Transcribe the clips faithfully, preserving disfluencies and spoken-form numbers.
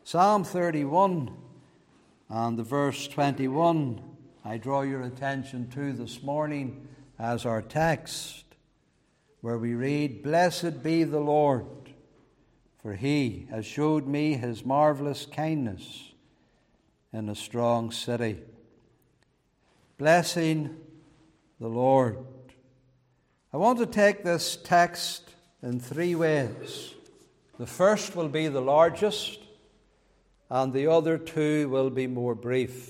Psalm thirty-one and the verse twenty-one, I draw your attention to this morning as our text, where we read, "Blessed be the Lord, for he has showed me his marvelous kindness in a strong city." Blessing the Lord. I want to take this text in three ways. The first will be the largest, and the other two will be more brief.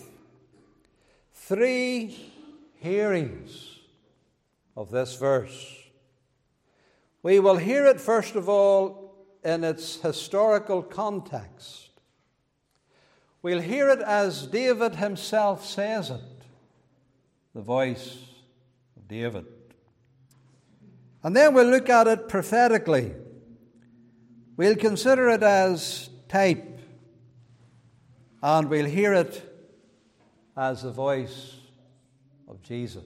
Three hearings of this verse. We will hear it, first of all, in its historical context. We'll hear it as David himself says it, the voice of David. And then we'll look at it prophetically. We'll consider it as type, and we'll hear it as the voice of Jesus.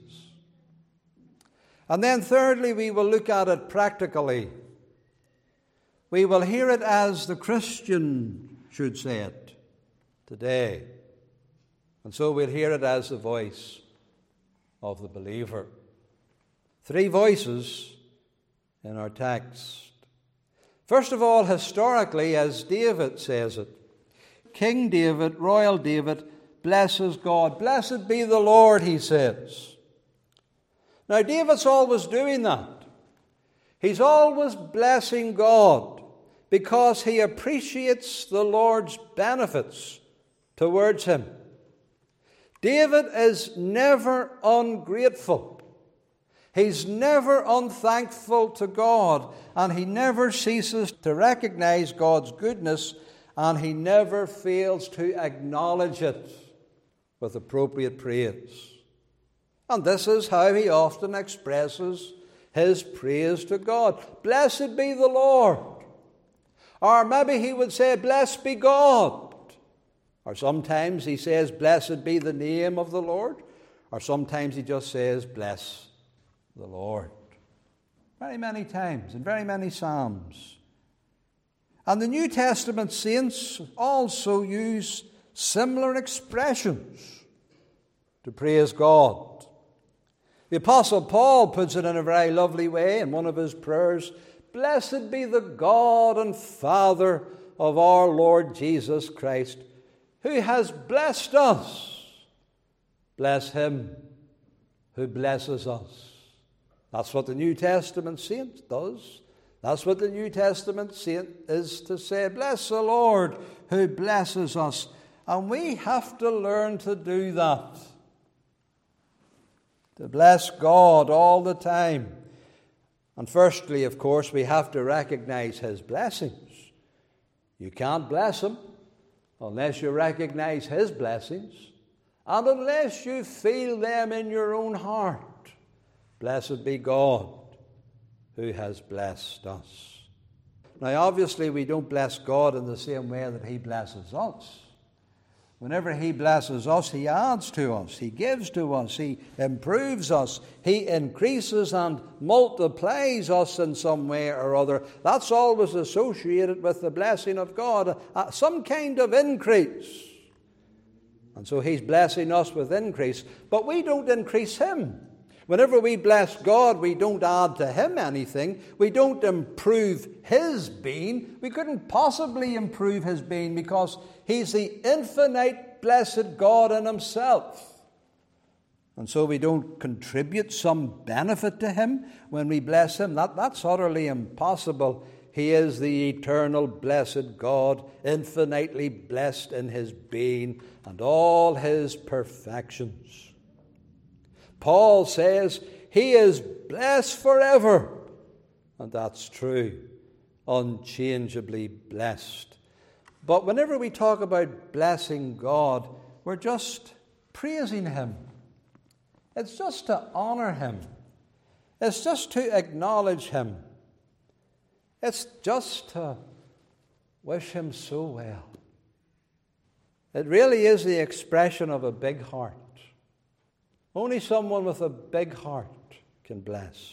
And then thirdly, we will look at it practically. We will hear it as the Christian should say it today. And so we'll hear it as the voice of the believer. Three voices in our text. First of all, historically, as David says it, King David, royal David, blesses God. Blessed be the Lord, he says. Now, David's always doing that. He's always blessing God because he appreciates the Lord's benefits towards him. David is never ungrateful. He's never unthankful to God, and he never ceases to recognize God's goodness, and he never fails to acknowledge it with appropriate praise. And this is how he often expresses his praise to God. Blessed be the Lord. Or maybe he would say, blessed be God. Or sometimes he says, blessed be the name of the Lord. Or sometimes he just says, bless the Lord. Very many times, in very many psalms. And the New Testament saints also use similar expressions to praise God. The Apostle Paul puts it in a very lovely way in one of his prayers. Blessed be the God and Father of our Lord Jesus Christ, who has blessed us. Bless him who blesses us. That's what the New Testament saint does. That's what the New Testament saint is to say. Bless the Lord who blesses us. And we have to learn to do that. To bless God all the time. And firstly, of course, we have to recognize his blessings. You can't bless him unless you recognize his blessings and unless you feel them in your own heart. Blessed be God who has blessed us. Now, obviously, we don't bless God in the same way that he blesses us. Whenever he blesses us, he adds to us, he gives to us, he improves us, he increases and multiplies us in some way or other. That's always associated with the blessing of God, uh, some kind of increase. And so he's blessing us with increase, but we don't increase him. Whenever we bless God, we don't add to him anything. We don't improve his being. We couldn't possibly improve his being because he's the infinite blessed God in himself. And so we don't contribute some benefit to him when we bless him. That, that's utterly impossible. He is the eternal blessed God, infinitely blessed in his being and all his perfections. Paul says he is blessed forever. And that's true. Unchangeably blessed. But whenever we talk about blessing God, we're just praising him. It's just to honor him. It's just to acknowledge him. It's just to wish him so well. It really is the expression of a big heart. Only someone with a big heart can bless.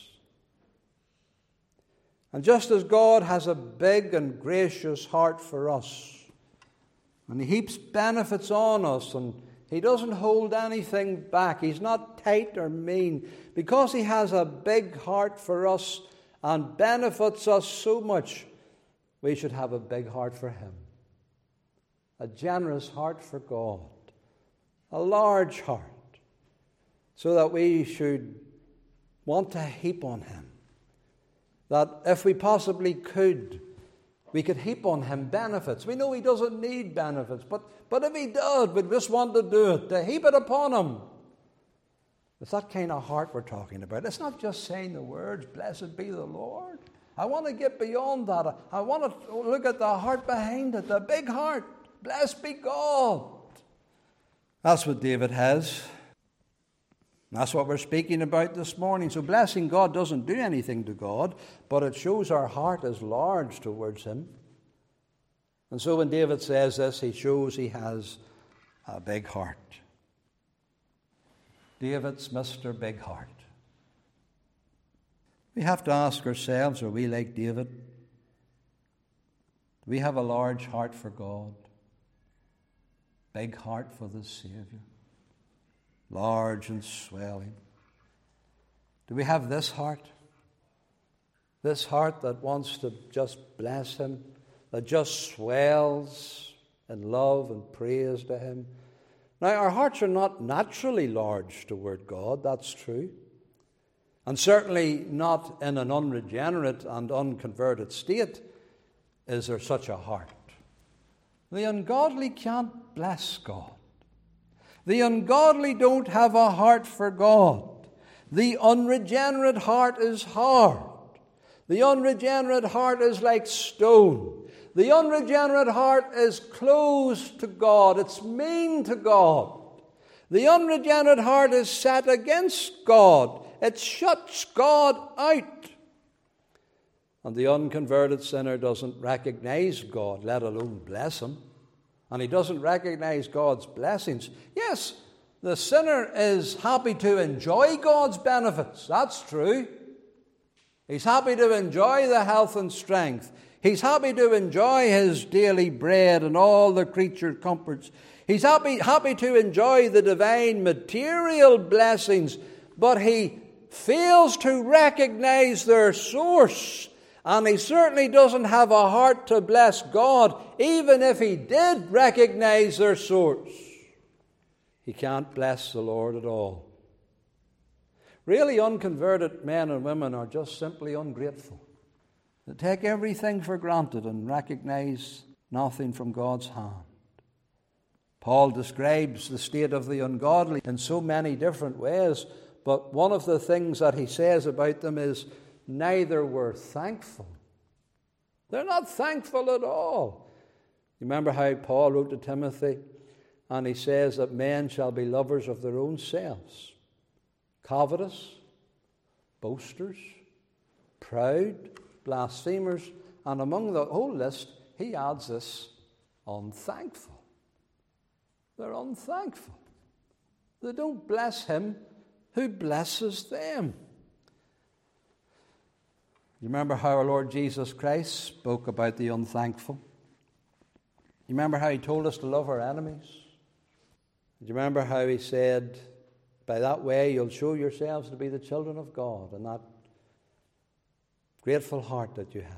And just as God has a big and gracious heart for us, And He heaps benefits on us, and He doesn't hold anything back. He's not tight or mean. Because He has a big heart for us and benefits us so much, we should have a big heart for Him. A generous heart for God. A large heart. So that we should want to heap on Him. That if we possibly could, we could heap on Him benefits. We know He doesn't need benefits, but, but if He did, we'd just want to do it, to heap it upon Him. It's that kind of heart we're talking about. It's not just saying the words, blessed be the Lord. I want to get beyond that. I want to look at the heart behind it, the big heart. Blessed be God. That's what David has. That's what we're speaking about this morning. So blessing God doesn't do anything to God, but it shows our heart is large towards Him. And so when David says this, he shows he has a big heart. David's Mister Big Heart. We have to ask ourselves, are we like David? Do we have a large heart for God? Big heart for the Savior? Large and swelling. Do we have this heart? This heart that wants to just bless Him, that just swells in love and praise to Him. Now, our hearts are not naturally large toward God, that's true. And certainly not in an unregenerate and unconverted state is there such a heart. The ungodly can't bless God. The ungodly don't have a heart for God. The unregenerate heart is hard. The unregenerate heart is like stone. The unregenerate heart is closed to God. It's mean to God. The unregenerate heart is set against God. It shuts God out. And the unconverted sinner doesn't recognize God, let alone bless Him. And he doesn't recognize God's blessings. Yes, the sinner is happy to enjoy God's benefits. That's true. He's happy to enjoy the health and strength. He's happy to enjoy his daily bread and all the creature comforts. He's happy, happy to enjoy the divine material blessings, but he fails to recognize their source. And he certainly doesn't have a heart to bless God, even if he did recognize their source. He can't bless the Lord at all. Really unconverted men and women are just simply ungrateful. They take everything for granted and recognize nothing from God's hand. Paul describes the state of the ungodly in so many different ways, but one of the things that he says about them is neither were thankful. They're not thankful at all. You remember how Paul wrote to Timothy, and he says that men shall be lovers of their own selves, covetous, boasters, proud, blasphemers, and among the whole list, he adds this, unthankful. They're unthankful. They don't bless Him who blesses them. You remember how our Lord Jesus Christ spoke about the unthankful? You remember how He told us to love our enemies? Do you remember how He said, by that way you'll show yourselves to be the children of God, and that grateful heart that you have.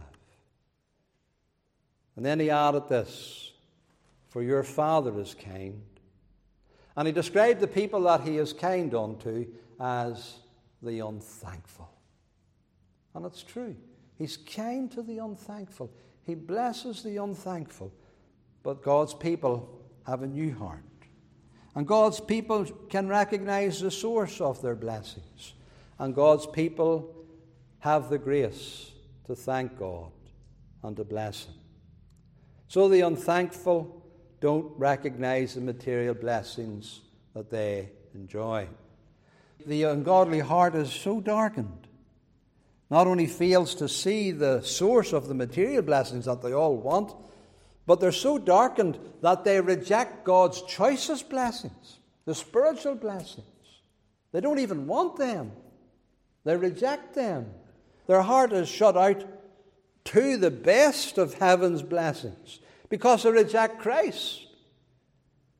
And then He added this, for your Father is kind. And He described the people that He is kind unto as the unthankful. And it's true. He's kind to the unthankful. He blesses the unthankful. But God's people have a new heart. And God's people can recognize the source of their blessings. And God's people have the grace to thank God and to bless Him. So the unthankful don't recognize the material blessings that they enjoy. The ungodly heart is so darkened. Not only fails to see the source of the material blessings that they all want, but they're so darkened that they reject God's choicest blessings, the spiritual blessings. They don't even want them. They reject them. Their heart is shut out to the best of heaven's blessings because they reject Christ.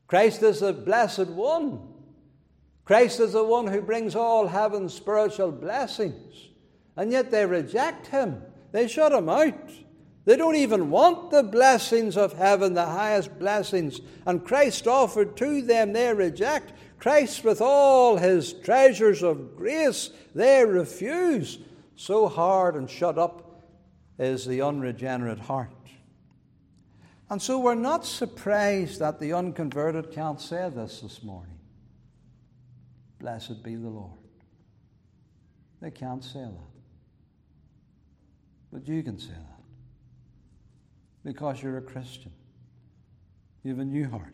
Christ is the blessed one. Christ is the one who brings all heaven's spiritual blessings. And yet they reject him. They shut him out. They don't even want the blessings of heaven, the highest blessings. And Christ offered to them, they reject. Christ with all his treasures of grace, they refuse. So hard and shut up is the unregenerate heart. And so we're not surprised that the unconverted can't say this this morning. Blessed be the Lord. They can't say that. But you can say that. Because you're a Christian. You have a new heart.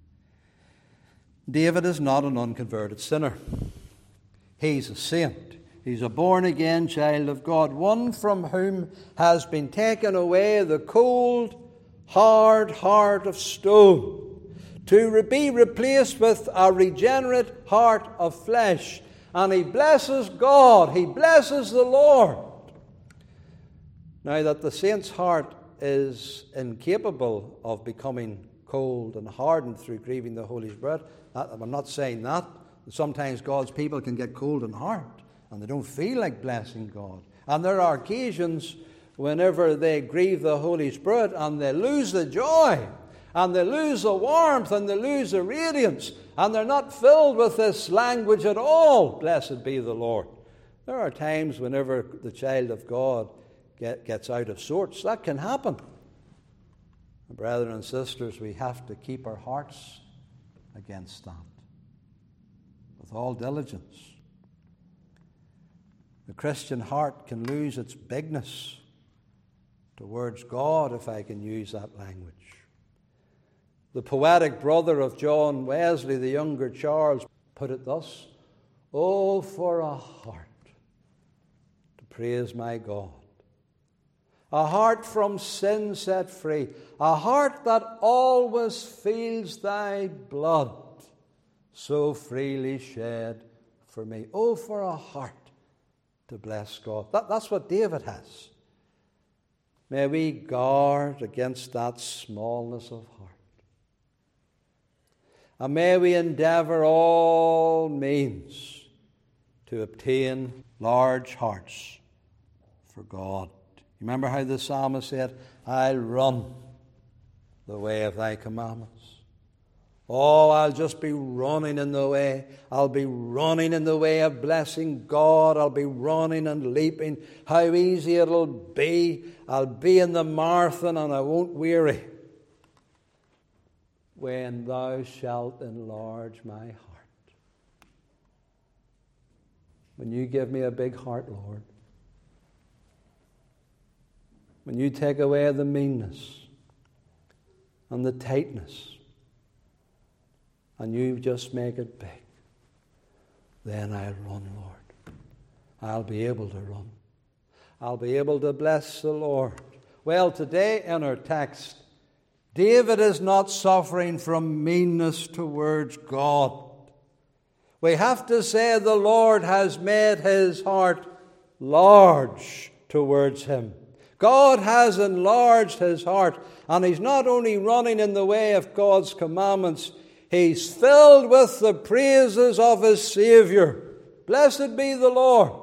David is not an unconverted sinner. He's a saint. He's a born-again child of God, one from whom has been taken away the cold, hard heart of stone, to be replaced with a regenerate heart of flesh. And he blesses God. He blesses the Lord. Now that the saint's heart is incapable of becoming cold and hardened through grieving the Holy Spirit, I'm not saying that. Sometimes God's people can get cold and hard, and they don't feel like blessing God. And there are occasions whenever they grieve the Holy Spirit and they lose the joy, and they lose the warmth, and they lose the radiance, and they're not filled with this language at all. Blessed be the Lord. There are times whenever the child of God get, gets out of sorts. That can happen. Brethren and sisters, we have to keep our hearts against that with all diligence. The Christian heart can lose its bigness towards God, if I can use that language. The poetic brother of John Wesley, the younger Charles, put it thus: "Oh, for a heart to praise my God, a heart from sin set free, a heart that always feels thy blood so freely shed for me." Oh, for a heart to bless God. That, that's what David has. May we guard against that smallness of heart. And may we endeavour all means to obtain large hearts for God. Remember how the psalmist said, "I'll run the way of thy commandments." Oh, I'll just be running in the way. I'll be running in the way of blessing God. I'll be running and leaping. How easy it'll be. I'll be in the marathon and I won't weary. When thou shalt enlarge my heart. When you give me a big heart, Lord. When you take away the meanness and the tightness, and you just make it big, then I'll run, Lord. I'll be able to run. I'll be able to bless the Lord. Well, today in our text, David is not suffering from meanness towards God. We have to say the Lord has made his heart large towards him. God has enlarged his heart, and he's not only running in the way of God's commandments, he's filled with the praises of his Savior. Blessed be the Lord.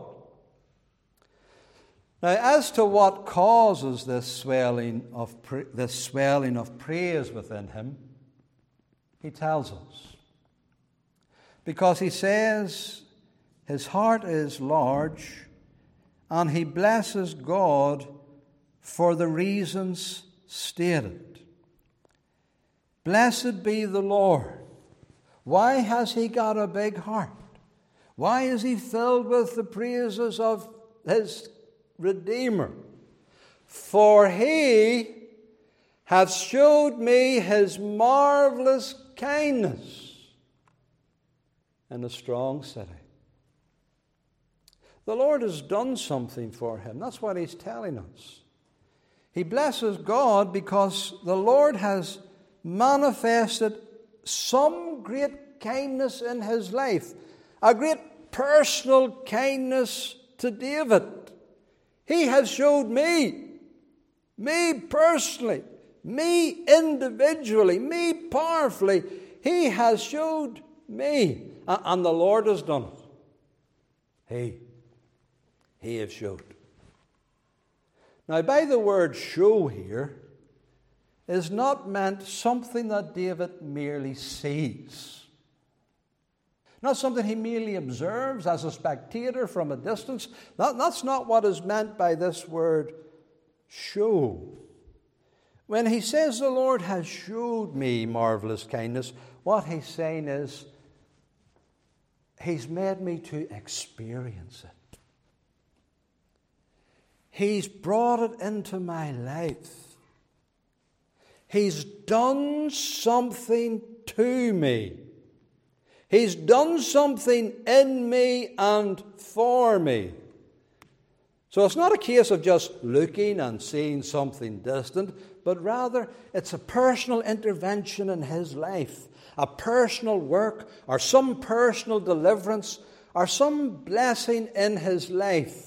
Now, as to what causes this swelling of this swelling of praise within him, he tells us. Because he says his heart is large, and he blesses God for the reasons stated. Blessed be the Lord. Why has he got a big heart? Why is he filled with the praises of his Redeemer? For he hath showed me his marvelous kindness in a strong city. The Lord has done something for him. That's what he's telling us. He blesses God because the Lord has manifested some great kindness in his life, a great personal kindness to David. He has showed me, me personally, me individually, me powerfully. He has showed me. And the Lord has done it. He. He has showed. Now, by the word show here is not meant something that David merely sees. Not something he merely observes as a spectator from a distance. That, that's not what is meant by this word show. When he says the Lord has showed me marvelous kindness, what he's saying is he's made me to experience it. He's brought it into my life. He's done something to me. He's done something in me and for me. So it's not a case of just looking and seeing something distant, but rather it's a personal intervention in his life, a personal work, or some personal deliverance, or some blessing in his life.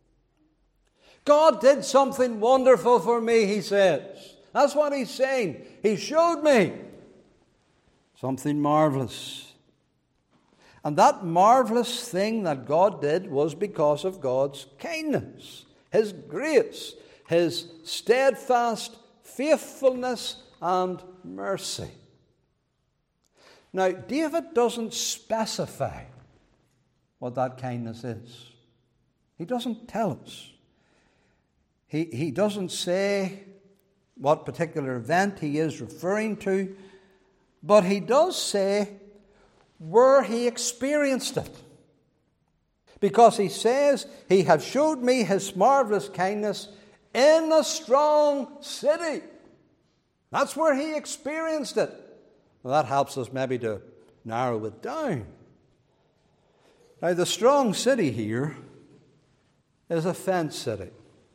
God did something wonderful for me, he says. That's what he's saying. He showed me something marvelous. And that marvelous thing that God did was because of God's kindness, his grace, his steadfast faithfulness and mercy. Now, David doesn't specify what that kindness is. He doesn't tell us. He, he doesn't say what particular event he is referring to, but he does say where he experienced it. Because he says, he has showed me his marvelous kindness in a strong city. That's where he experienced it. Well, that helps us maybe to narrow it down. Now, the strong city here is a fenced city.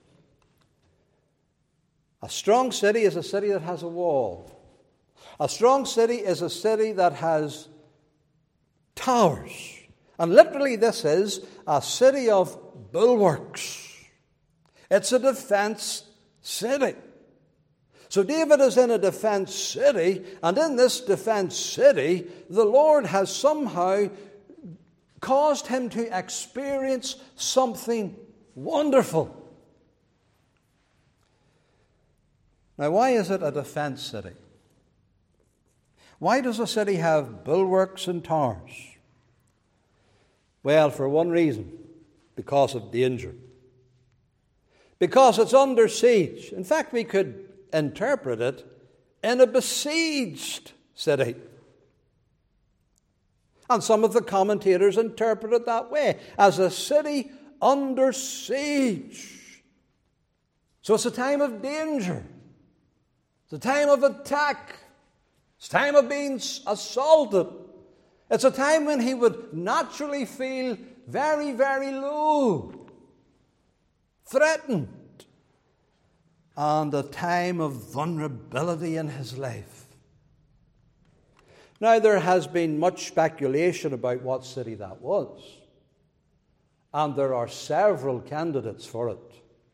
A strong city is a city that has a wall. A strong city is a city that has towers. And literally this is a city of bulwarks. It's a defense city. So David is in a defense city, and in this defense city, the Lord has somehow caused him to experience something wonderful. Now, why is it a defense city? Why does a city have bulwarks and towers? Well, for one reason, because of danger. Because it's under siege. In fact, we could interpret it in a besieged city. And some of the commentators interpret it that way, as a city under siege. So it's a time of danger. It's a time of attack. It's a time of being assaulted. It's a time when he would naturally feel very, very low, threatened, and a time of vulnerability in his life. Now, there has been much speculation about what city that was, and there are several candidates for it.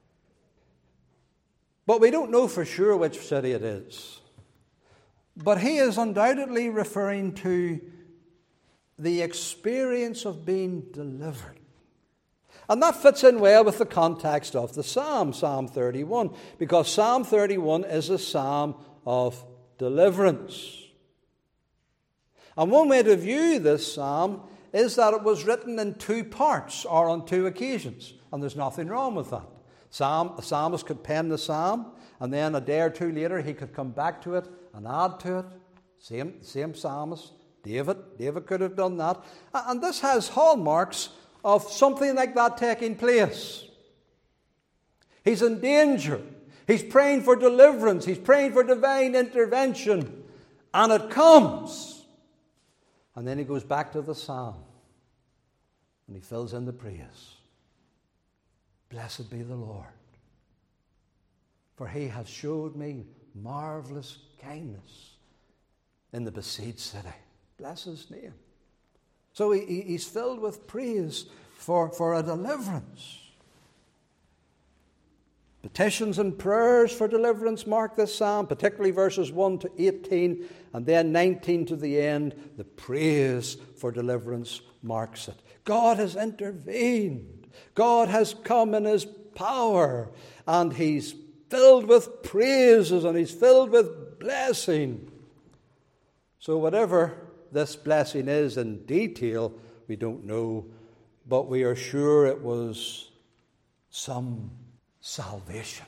But we don't know for sure which city it is. But he is undoubtedly referring to the experience of being delivered. And that fits in well with the context of the psalm, Psalm thirty-one, because Psalm thirty-one is a psalm of deliverance. And one way to view this psalm is that it was written in two parts or on two occasions, and there's nothing wrong with that. Psalm, the psalmist could pen the psalm, and then a day or two later he could come back to it and add to it. Same, same psalmist, David. David could have done that. And this has hallmarks of something like that taking place. He's in danger. He's praying for deliverance. He's praying for divine intervention. And it comes. And then he goes back to the psalm. And he fills in the praise. Blessed be the Lord, for he hath showed me marvelous kindness in the besieged city. Bless his name. So he, he's filled with praise for, for a deliverance. Petitions and prayers for deliverance mark this psalm, particularly verses one to eighteen, and then nineteen to the end. The praise for deliverance marks it. God has intervened. God has come in His power, and He's filled with praises, and He's filled with blessing. So whatever this blessing is in detail, we don't know, but we are sure it was some salvation,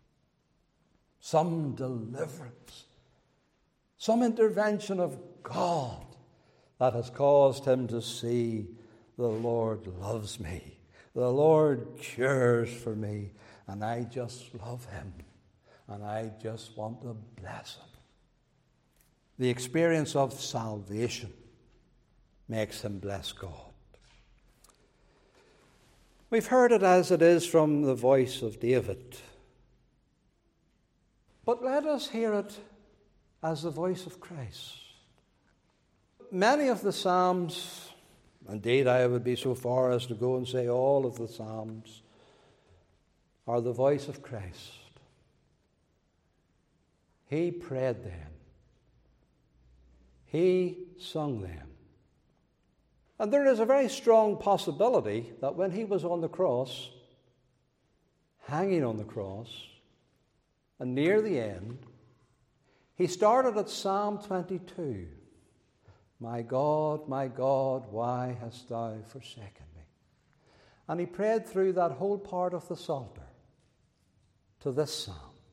some deliverance, some intervention of God that has caused him to see the Lord loves me, the Lord cares for me, and I just love Him, and I just want to bless Him. The experience of salvation makes him bless God. We've heard it as it is from the voice of David. But let us hear it as the voice of Christ. Many of the Psalms, indeed I would be so far as to go and say all of the Psalms, are the voice of Christ. He prayed them. He sung them. And there is a very strong possibility that when He was on the cross, hanging on the cross, and near the end, He started at Psalm twenty-two. My God, my God, why hast Thou forsaken me? And He prayed through that whole part of the Psalter to this psalm,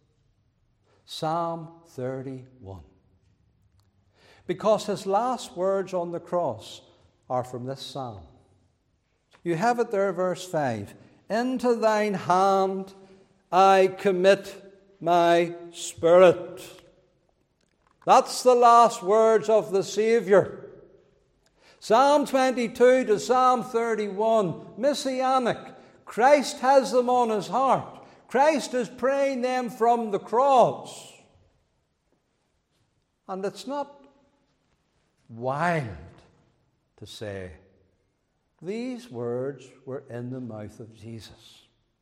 Psalm thirty-one. Because His last words on the cross are from this psalm. You have it there, verse five. Into Thine hand I commit my spirit. That's the last words of the Saviour. Psalm twenty-two to Psalm thirty-one, messianic. Christ has them on His heart. Christ is praying them from the cross. And it's not wild to say these words were in the mouth of Jesus.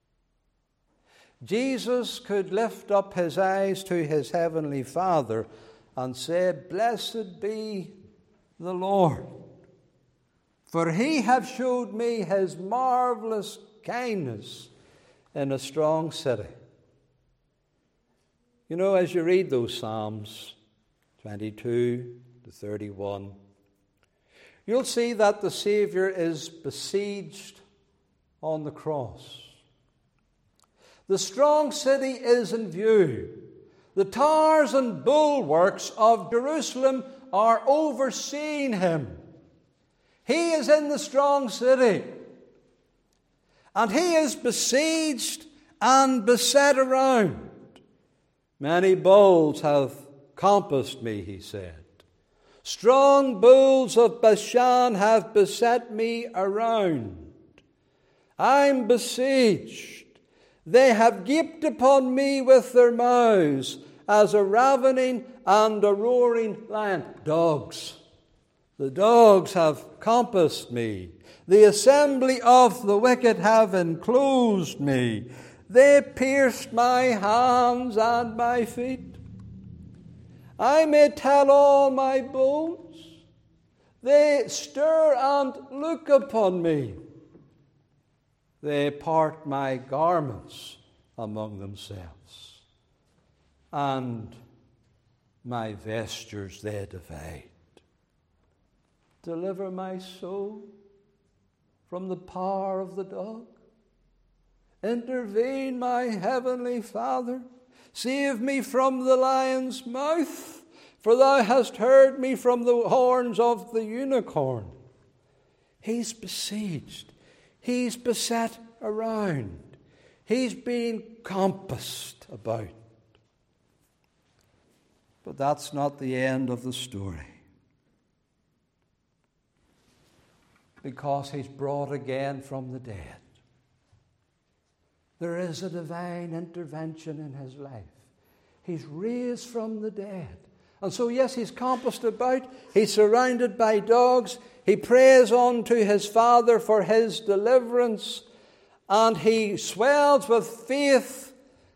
Jesus could lift up His eyes to His heavenly Father and say, Blessed be the Lord, for He hath showed me His marvelous kindness in a strong city. You know, as you read those Psalms, twenty-two to thirty-one, you'll see that the Saviour is besieged on the cross. The strong city is in view. The towers and bulwarks of Jerusalem are overseeing Him. He is in the strong city. And He is besieged and beset around. Many bulls have compassed me, He said. Strong bulls of Bashan have beset me around. I'm besieged. They have gaped upon me with their mouths as a ravening and a roaring lion. Dogs. The dogs have compassed me. The assembly of the wicked have enclosed me. They pierced my hands and my feet. I may tell all my bones. They stir and look upon me. They part my garments among themselves, and my vestures they divide. Deliver my soul from the power of the dog. Intervene, my heavenly Father. Save me from the lion's mouth, for Thou hast heard me from the horns of the unicorn. He's besieged. He's beset around. He's being compassed about. But that's not the end of the story. Because He's brought again from the dead. There is a divine intervention in His life. He's raised from the dead. And so, yes, He's compassed about. He's surrounded by dogs. He prays on to His Father for His deliverance. And He swells with faith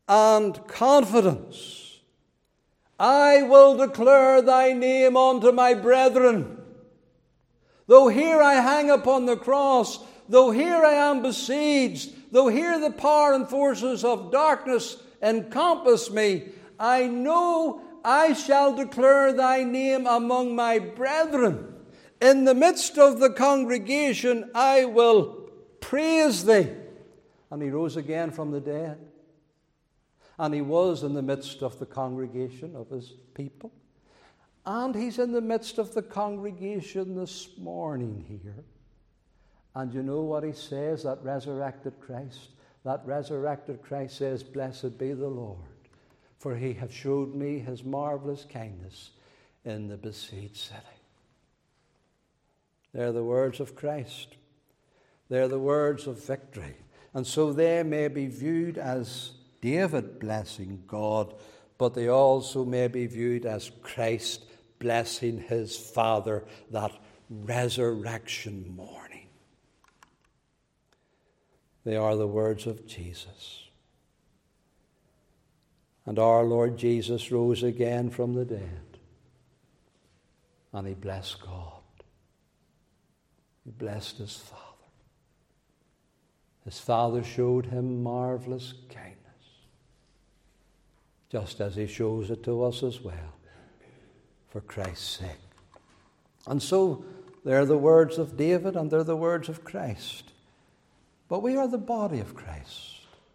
and confidence. I will declare thy name unto my brethren. Though here I hang upon the cross, though here I am besieged, though here the power and forces of darkness encompass me, I know I shall declare thy name among my brethren. In the midst of the congregation I will praise thee. And he rose again from the dead. And he was in the midst of the congregation of his people. And he's in the midst of the congregation this morning here. And you know what he says, that resurrected Christ? That resurrected Christ says, blessed be the Lord, for he hath showed me his marvelous kindness in the besieged city. They're the words of Christ. They're the words of victory. And so they may be viewed as David blessing God, but they also may be viewed as Christ blessing his Father that resurrection morning. They are the words of Jesus. And our Lord Jesus rose again from the dead, and he blessed God. He blessed his Father. His Father showed him marvelous kindness, just as he shows it to us as well, for Christ's sake. And so they're the words of David and they're the words of Christ. But we are the body of Christ.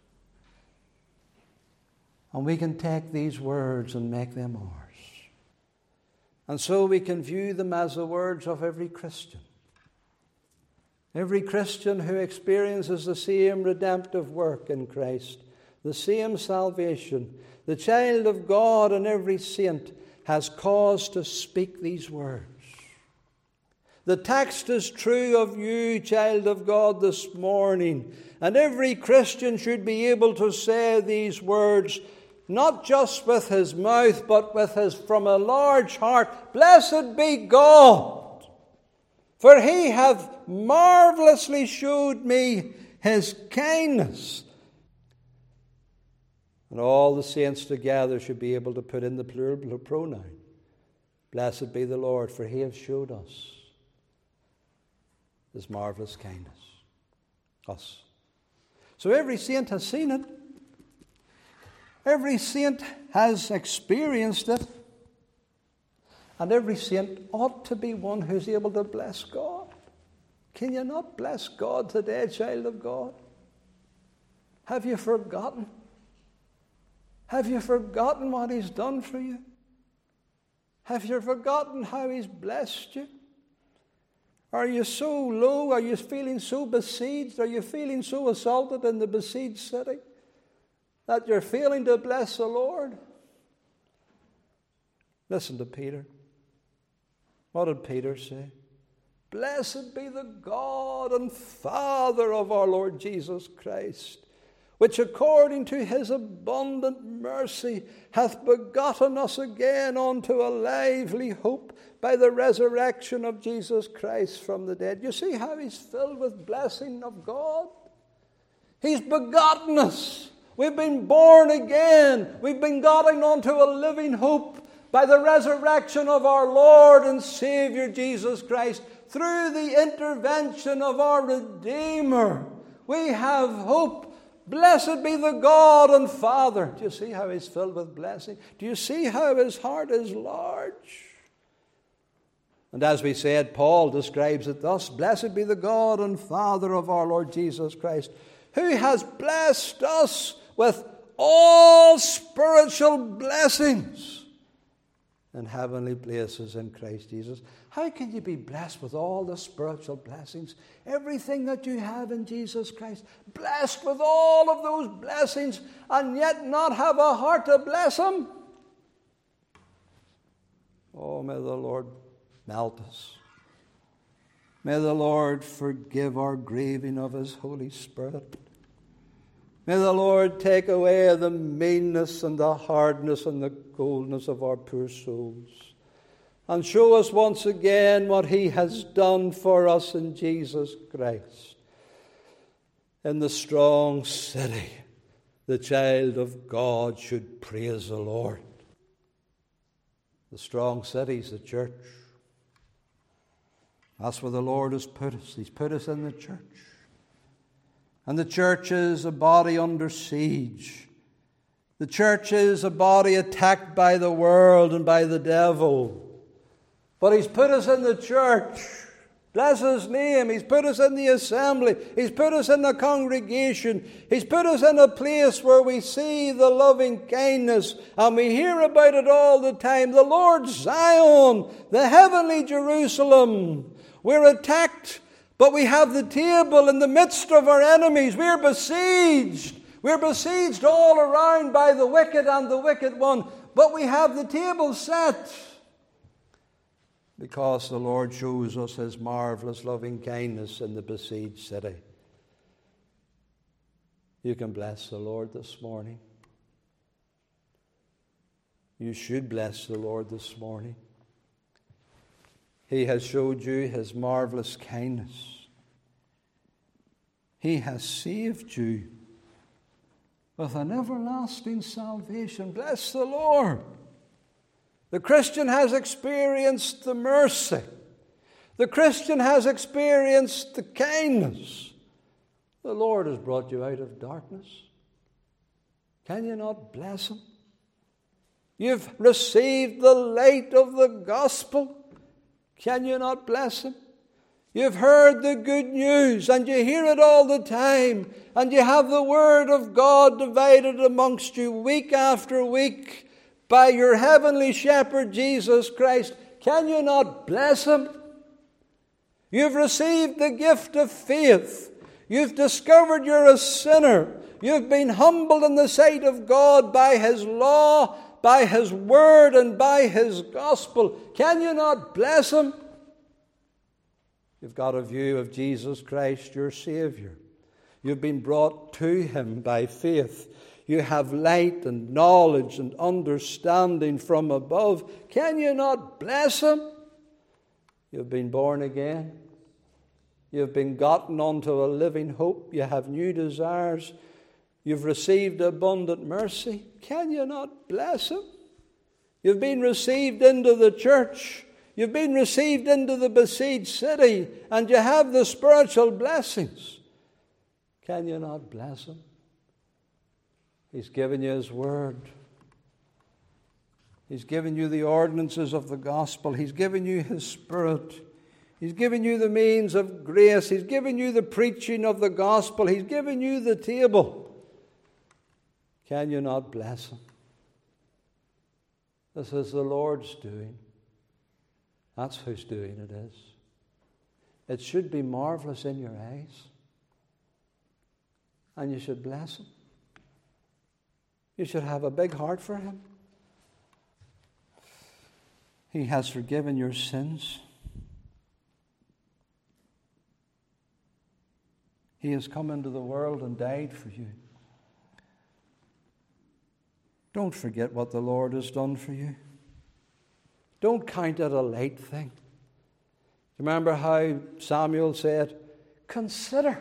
And we can take these words and make them ours. And so we can view them as the words of every Christian. Every Christian who experiences the same redemptive work in Christ, the same salvation, the child of God and every saint has cause to speak these words. The text is true of you, child of God, this morning. And every Christian should be able to say these words, not just with his mouth, but with his from a large heart. Blessed be God, for he hath marvelously showed me his kindness. And all the saints together should be able to put in the plural pronoun. Blessed be the Lord, for he hath showed us his marvelous kindness. Us. So every saint has seen it. Every saint has experienced it. And every saint ought to be one who's able to bless God. Can you not bless God today, child of God? Have you forgotten? Have you forgotten what he's done for you? Have you forgotten how he's blessed you? Are you so low? Are you feeling so besieged? Are you feeling so assaulted in the besieged city that you're failing to bless the Lord? Listen to Peter. What did Peter say? Blessed be the God and Father of our Lord Jesus Christ, which according to his abundant mercy hath begotten us again unto a lively hope by the resurrection of Jesus Christ from the dead. You see how he's filled with blessing of God? He's begotten us. We've been born again. We've been gotten unto a living hope by the resurrection of our Lord and Savior Jesus Christ. Through the intervention of our Redeemer, we have hope. Blessed be the God and Father. Do you see how he's filled with blessing? Do you see how his heart is large? And as we said, Paul describes it thus: blessed be the God and Father of our Lord Jesus Christ, who has blessed us with all spiritual blessings in heavenly places in Christ Jesus. How can you be blessed with all the spiritual blessings? Everything that you have in Jesus Christ, blessed with all of those blessings, and yet not have a heart to bless him? Oh, may the Lord melt us. May the Lord forgive our grieving of his Holy Spirit. May the Lord take away the meanness and the hardness and the coldness of our poor souls, and show us once again what he has done for us in Jesus Christ, in the strong city the child of God should praise the Lord. The strong city's the church. That's where the Lord has put us. He's put us in the church. And the church is a body under siege. The church is a body attacked by the world and by the devil. But He's put us in the church. Bless His name. He's put us in the assembly. He's put us in the congregation. He's put us in a place where we see the loving kindness and we hear about it all the time. The Lord's Zion, the heavenly Jerusalem. We're attacked, but we have the table in the midst of our enemies. We're besieged. We're besieged all around by the wicked and the wicked one. But we have the table set because the Lord shows us His marvelous loving kindness in the besieged city. You can bless the Lord this morning. You should bless the Lord this morning. He has showed you His marvelous kindness. He has saved you with an everlasting salvation. Bless the Lord. The Christian has experienced the mercy. The Christian has experienced the kindness. The Lord has brought you out of darkness. Can you not bless Him? You've received the light of the gospel. Can you not bless Him? You've heard the good news and you hear it all the time, and you have the Word of God divided amongst you week after week by your heavenly shepherd Jesus Christ. Can you not bless Him? You've received the gift of faith. You've discovered you're a sinner. You've been humbled in the sight of God by His law, by His Word, and by His gospel. Can you not bless Him? You've got a view of Jesus Christ, your Savior. You've been brought to Him by faith. You have light and knowledge and understanding from above. Can you not bless Him? You've been born again. You've been gotten unto a living hope. You have new desires. You've received abundant mercy. Can you not bless Him? You've been received into the church. You've been received into the besieged city, and you have the spiritual blessings. Can you not bless Him? He's given you His Word. He's given you the ordinances of the gospel. He's given you His Spirit. He's given you the means of grace. He's given you the preaching of the gospel. He's given you the table. Can you not bless Him? This is the Lord's doing. That's whose doing it is. It should be marvelous in your eyes. And you should bless Him. You should have a big heart for Him. He has forgiven your sins. He has come into the world and died for you. Don't forget what the Lord has done for you. Don't count it a light thing. Remember how Samuel said, consider,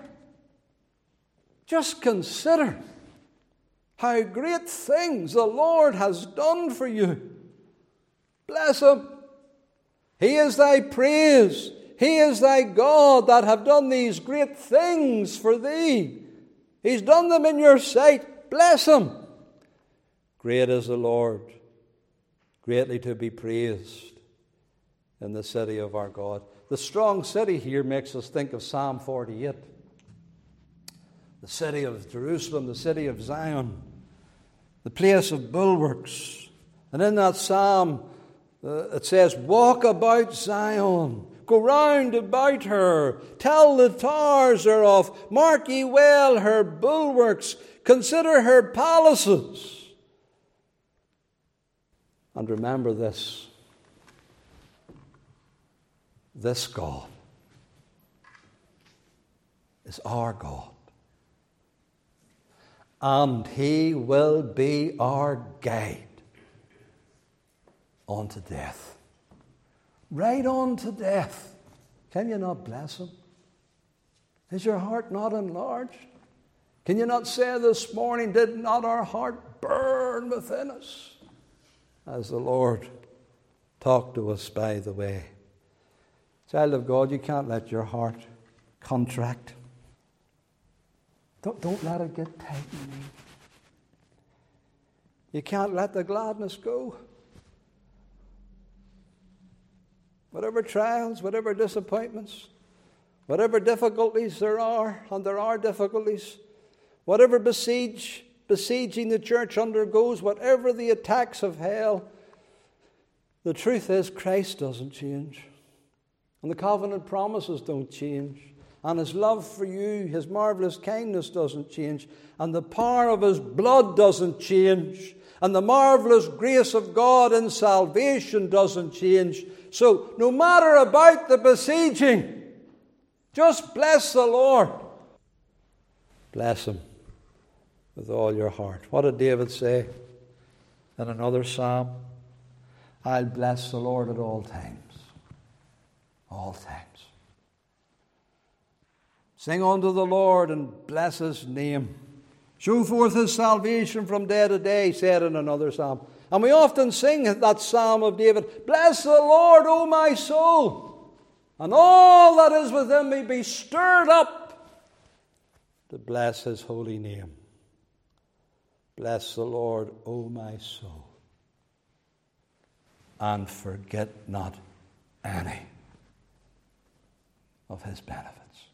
just consider how great things the Lord has done for you. Bless Him. He is thy praise. He is thy God that have done these great things for thee. He's done them in your sight. Bless Him. Great is the Lord, greatly to be praised in the city of our God. The strong city here makes us think of Psalm forty-eight. The city of Jerusalem, the city of Zion, the place of bulwarks. And in that psalm, uh, it says, walk about Zion, go round about her, tell the towers thereof, mark ye well her bulwarks, consider her palaces. And remember this, this God is our God. And He will be our guide unto death. Right on to death. Can you not bless Him? Is your heart not enlarged? Can you not say this morning, did not our heart burn within us as the Lord talked to us by the way? Child of God, you can't let your heart contract. Don't, don't let it get tight in you. You can't let the gladness go. Whatever trials, whatever disappointments, whatever difficulties there are, and there are difficulties, whatever besiege, besieging the church undergoes, whatever the attacks of hell, the truth is Christ doesn't change. And the covenant promises don't change. And His love for you, His marvelous kindness doesn't change. And the power of His blood doesn't change. And the marvelous grace of God in salvation doesn't change. So no matter about the besieging, just bless the Lord. Bless Him with all your heart. What did David say in another psalm? I'll bless the Lord at all times. All times. Sing unto the Lord and bless His name. Show forth His salvation from day to day, he said in another psalm. And we often sing that psalm of David, bless the Lord, O my soul, and all that is within me be stirred up to bless His holy name. Bless the Lord, O my soul, and forget not any of His benefits.